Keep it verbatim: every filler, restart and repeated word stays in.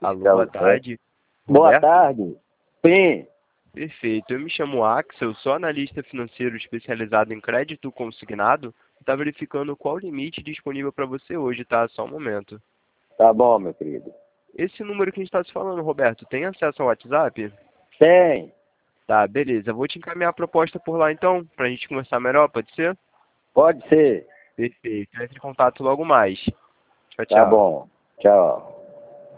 Alô, boa tarde. Boa Roberto? tarde. Sim. Perfeito. Eu me chamo Axel, sou analista financeiro especializado em crédito consignado. Está verificando qual o limite disponível para você hoje, tá? Só um momento. Tá bom, meu querido. Esse número que a gente está se falando, Roberto, tem acesso ao WhatsApp? Tem. Tá, beleza. Vou te encaminhar a proposta por lá então, para a gente conversar melhor, pode ser? Pode ser. Perfeito. Entre em contato logo mais. Tchau, Tá tchau. bom. Tchau.